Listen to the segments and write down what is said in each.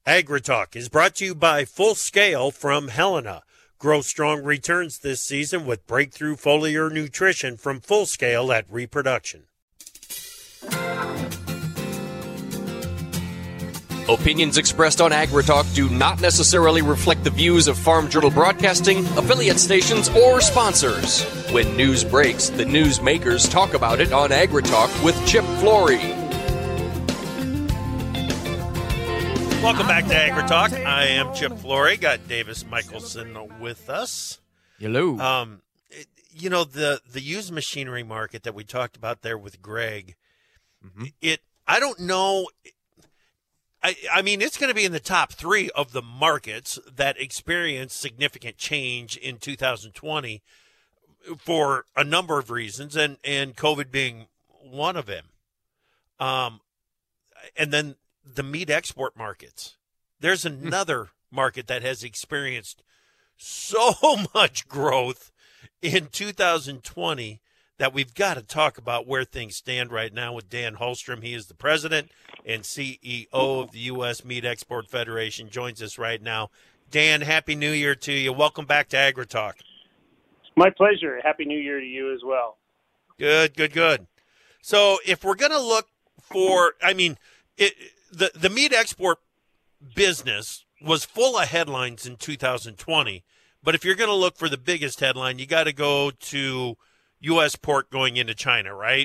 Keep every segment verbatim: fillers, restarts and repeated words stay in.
AgriTalk is brought to you by Full Scale from Helena. Grow strong returns this season with breakthrough foliar nutrition from Full Scale at Reproduction. Opinions expressed on AgriTalk do not necessarily reflect the views of Farm Journal Broadcasting, affiliate stations, or sponsors. When news breaks, the news makers talk about it on AgriTalk with Chip Flory. Welcome back to AgriTalk. I am Chip Flory. Got Davis Michelson with us. Hello. Um, it, you know, the, the used machinery market that we talked about there with Greg, mm-hmm. it I don't know. I, I mean, it's going to be in the top three of the markets that experienced significant change in two thousand twenty for a number of reasons, and, and COVID being one of them. Um, and then the meat export markets. There's another market that has experienced so much growth in two thousand twenty that we've got to talk about where things stand right now with Dan Holstrom. He is the president and C E O of the U S Meat Export Federation, joins us right now. Dan, Happy New Year to you. Welcome back to AgriTalk. My pleasure. Happy New Year to you as well. Good, good, good. So if we're going to look for, I mean, it, the, the meat export business was full of headlines in two thousand twenty, but if you're going to look for the biggest headline, you got to go to U S pork going into China, right?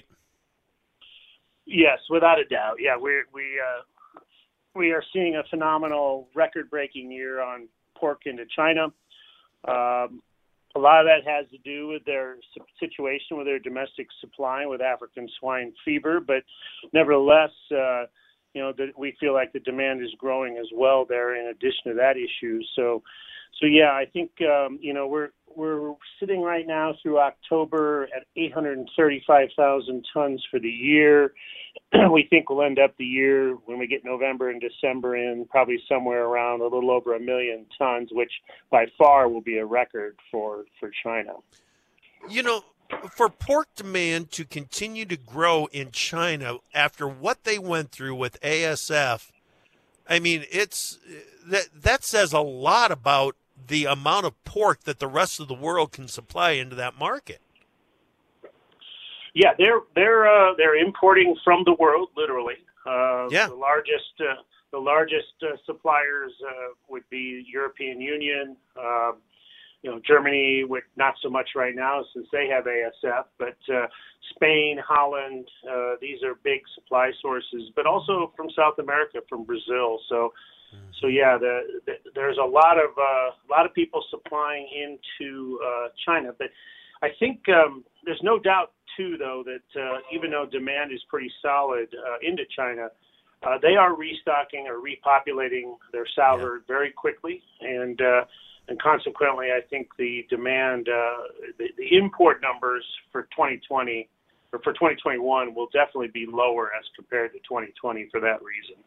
Yes, without a doubt. Yeah, we we uh, we are seeing a phenomenal, record-breaking year on pork into China. Um, a lot of that has to do with their situation with their domestic supply with African swine fever, but nevertheless, uh, you know, the, we feel like the demand is growing as well there. In addition to that issue, so so yeah, I think um, you know we're. We're sitting right now through October at eight hundred thirty-five thousand tons for the year. We think we'll end up the year when we get November and December in probably somewhere around a little over a million tons, which by far will be a record for, for China. You know, for pork demand to continue to grow in China after what they went through with A S F, I mean, it's that that says a lot about the amount of pork that the rest of the world can supply into that market. Yeah, they're they're uh, they're importing from the world, literally. Uh, yeah. The largest uh, the largest uh, suppliers uh, would be European Union, uh, you know, Germany, with not so much right now since they have A S F, but uh, Spain, Holland, uh, these are big supply sources, but also from South America, from Brazil. So. So yeah, the, the, there's a lot of uh, a lot of people supplying into uh, China, but I think um, there's no doubt too, though, that uh, even though demand is pretty solid uh, into China, uh, they are restocking or repopulating their sow herd yeah. very quickly, and uh, and consequently, I think the demand, uh, the, the import numbers for twenty twenty or for twenty twenty-one will definitely be lower as compared to twenty twenty for that reason.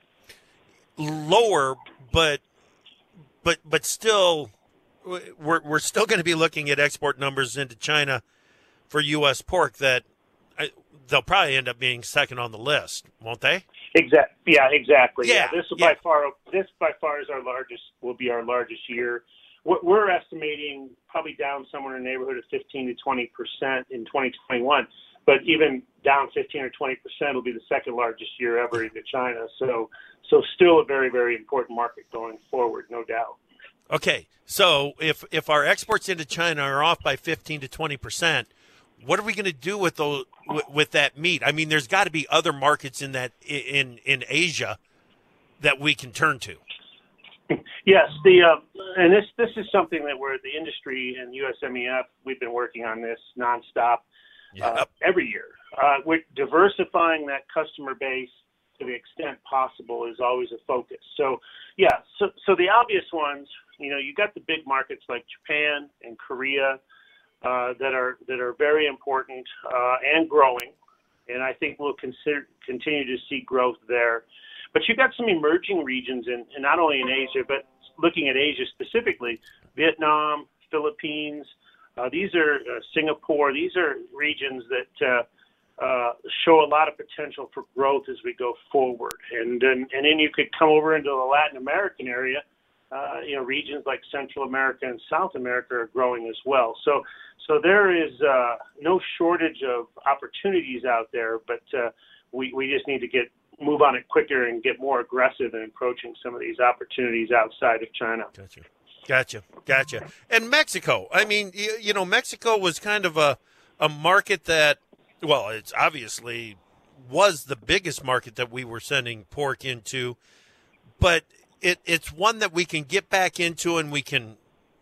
Lower, but but but still, we're we're still going to be looking at export numbers into China for U S pork that I, they'll probably end up being second on the list, won't they? Exactly. Yeah, exactly. Yeah. yeah. This is yeah. by far this by far is our largest. Will be our largest year. We're estimating probably down somewhere in the neighborhood of fifteen to twenty percent in twenty twenty-one. But even down fifteen or twenty percent will be the second largest year ever into China. So, so still a very, very important market going forward, no doubt. Okay, so if if our exports into China are off by fifteen to twenty percent, what are we going to do with those with, with that meat? I mean, there's got to be other markets in that in in Asia that we can turn to. Yes, the uh, and this this is something that we're the industry and U S M E F. We've been working on this nonstop. Yep. Uh, every year. Uh, we're diversifying that customer base to the extent possible is always a focus. So, yeah, so so the obvious ones, you know, you got the big markets like Japan and Korea uh, that are that are very important uh, and growing, and I think we'll consider, continue to see growth there. But you got some emerging regions, in, in not only in Asia, but looking at Asia specifically, Vietnam, Philippines. Uh, these are uh, Singapore. These are regions that uh, uh, show a lot of potential for growth as we go forward. And and, and then you could come over into the Latin American area. Uh, you know, regions like Central America and South America are growing as well. So so there is uh, no shortage of opportunities out there, but uh, we, we just need to get move on it quicker and get more aggressive in approaching some of these opportunities outside of China. Gotcha. Gotcha. Gotcha. And Mexico, I mean, you, you know, Mexico was kind of a, a market that, well, it's obviously was the biggest market that we were sending pork into, but it, it's one that we can get back into and we can,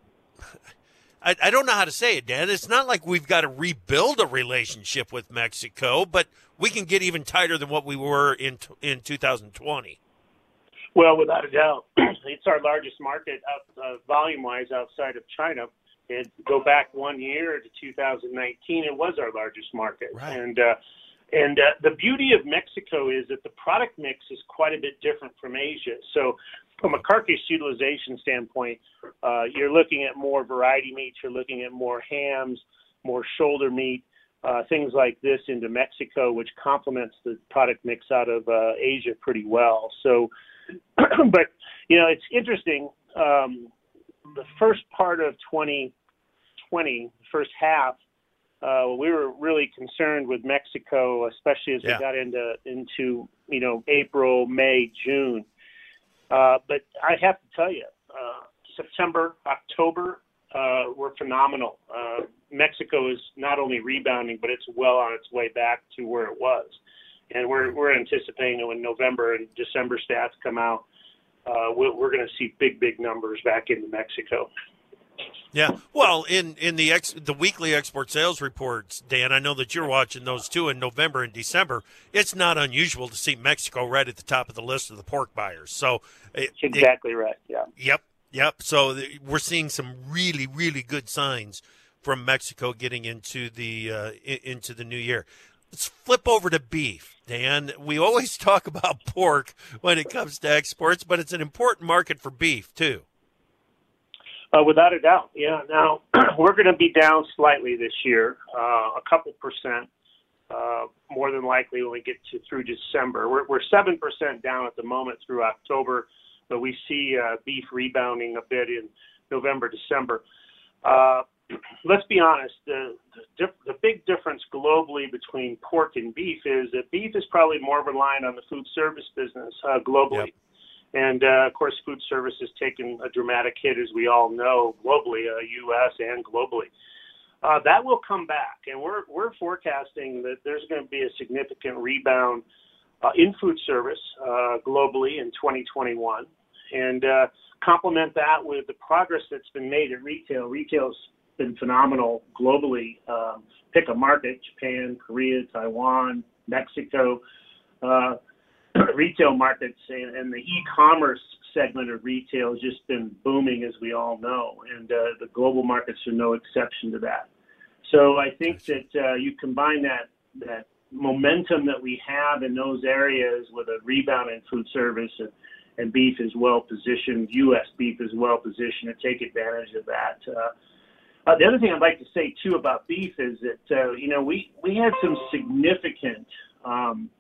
I, I don't know how to say it, Dan. It's not like we've got to rebuild a relationship with Mexico, but we can get even tighter than what we were in in two thousand twenty. Well, without a doubt, it's our largest market out, uh, volume-wise outside of China. And go back one year to two thousand nineteen, it was our largest market. Right. And uh, and uh, the beauty of Mexico is that the product mix is quite a bit different from Asia. So from a carcass utilization standpoint, uh, you're looking at more variety meats, you're looking at more hams, more shoulder meat, uh, things like this into Mexico, which complements the product mix out of uh, Asia pretty well. So, but, you know, it's interesting. Um, the first part of twenty twenty, first half, uh, we were really concerned with Mexico, especially as yeah. we got into, into, you know, April, May, June. Uh, but I have to tell you, uh, September, October uh, were phenomenal. Uh, Mexico is not only rebounding, but it's well on its way back to where it was. And we're we're anticipating that when November and December stats come out, uh, we're, we're going to see big, big numbers back into Mexico. Yeah, well, in in the ex, the weekly export sales reports, Dan, I know that you're watching those too in November and December. It's not unusual to see Mexico right at the top of the list of the pork buyers. So it, exactly it, right. Yeah. Yep. Yep. So the, we're seeing some really, really good signs from Mexico getting into the uh, into the new year. Let's flip over to beef, Dan. We always talk about pork when it comes to exports, but it's an important market for beef too. Uh, without a doubt, yeah. Now, we're going to be down slightly this year, uh, a couple percent, uh, more than likely when we get to through December. We're, we're seven percent down at the moment through October, but we see uh, beef rebounding a bit in November, December. Uh, let's be honest, the, the, diff- the big difference globally between pork and beef is that beef is probably more reliant on the food service business uh, globally. Yep. And, uh, of course, food service has taken a dramatic hit, as we all know, globally, uh, U S and globally. Uh, that will come back, and we're we're forecasting that there's going to be a significant rebound uh, in food service uh, globally in twenty twenty-one, and uh, complement that with the progress that's been made at retail. Retail's been phenomenal globally. Um, pick a market: Japan, Korea, Taiwan, Mexico. Uh, retail markets and, and the e-commerce segment of retail has just been booming, as we all know, and uh, the global markets are no exception to that. So I think that uh, you combine that that momentum that we have in those areas with a rebound in food service, and, and beef is well positioned, U S beef is well positioned to take advantage of that. Uh, uh, the other thing I'd like to say too about beef is that uh, you know we we had some significant um,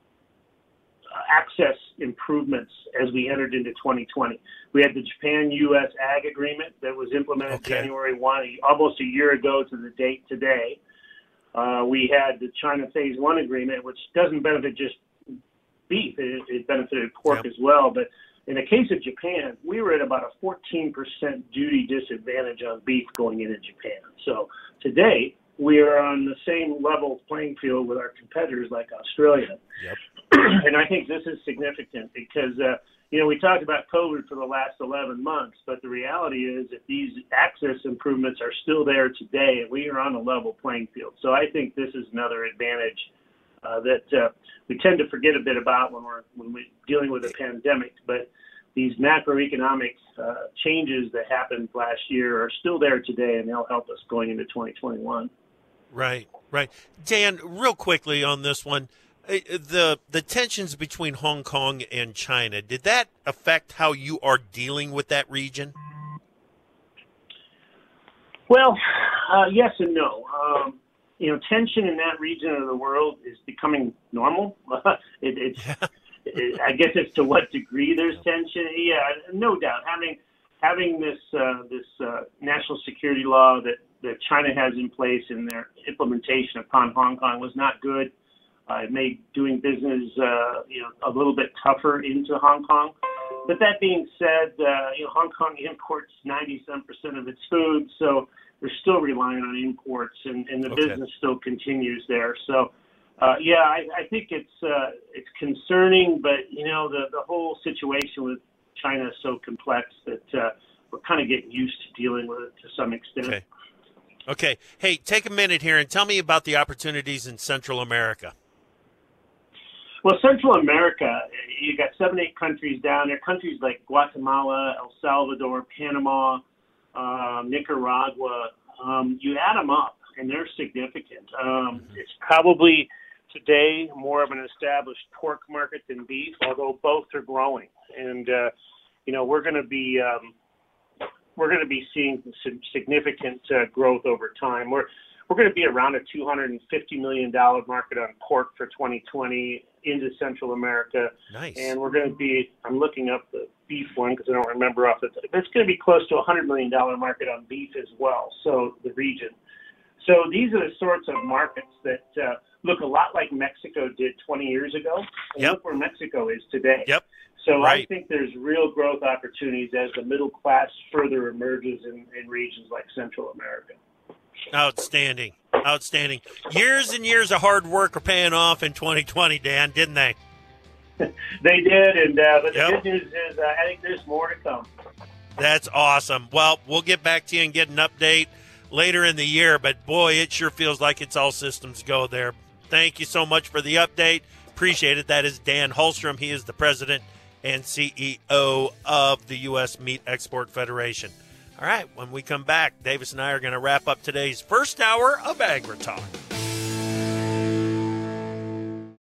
access improvements as we entered into twenty twenty. We had the Japan U S Ag Agreement that was implemented okay. January first, almost a year ago to the date today. Uh, we had the China Phase One Agreement, which doesn't benefit just beef; it, it benefited pork yep. as well. But in the case of Japan, we were at about a fourteen percent duty disadvantage on beef going into Japan. So today, we are on the same level playing field with our competitors like Australia. Yep. And I think this is significant because, uh, you know, we talked about COVID for the last eleven months, but the reality is that these access improvements are still there today, and we are on a level playing field. So I think this is another advantage uh, that uh, we tend to forget a bit about when we're when we're dealing with a pandemic. But these macroeconomic uh, changes that happened last year are still there today, and they'll help us going into twenty twenty-one. Right, right. Dan, real quickly on this one, the the tensions between Hong Kong and China, did that affect how you are dealing with that region? Well, uh, yes and no. Um, you know, tension in that region of the world is becoming normal. it, it's, Yeah. it, I guess it's to what degree there's tension. Yeah, no doubt. Having having this uh, this uh, national security law that, that China has in place and their implementation upon Hong Kong was not good. Uh, it made doing business, uh, you know, a little bit tougher into Hong Kong. But that being said, uh, you know, Hong Kong imports ninety-seven percent of its food, so they're still relying on imports, and, and the Okay. business still continues there. So, uh, yeah, I, I think it's uh, it's concerning, but you know, the the whole situation with China is so complex that uh, we're kind of getting used to dealing with it to some extent. Okay. Okay. Hey, take a minute here and tell me about the opportunities in Central America. Well, Central America, you got seven, eight countries down there. Countries like Guatemala, El Salvador, Panama, uh, Nicaragua. Um, you add them up, and they're significant. Um, mm-hmm. It's probably today more of an established pork market than beef, although both are growing. And uh, you know, we're going to be um, we're going to be seeing some significant uh, growth over time. We're we're going to be around a two hundred fifty million dollars market on pork for twenty twenty into Central America. Nice. And we're going to be, I'm looking up the beef one because I don't remember off the top. It's going to be close to a one hundred million dollars market on beef as well, so the region. So these are the sorts of markets that uh, look a lot like Mexico did twenty years ago. And Yep. look where Mexico is today. Yep. So Right. I think there's real growth opportunities as the middle class further emerges in, in regions like Central America. Outstanding. Outstanding. Years and years of hard work are paying off in twenty twenty, Dan, didn't they? They did, and uh, but the Yep. good news is uh, I think there's more to come. That's awesome. Well, we'll get back to you and get an update later in the year, but boy, it sure feels like it's all systems go there. Thank you so much for the update. Appreciate it. That is Dan Holstrom. He is the president and C E O of the U S Meat Export Federation. All right, when we come back, Davis and I are going to wrap up today's first hour of AgriTalk.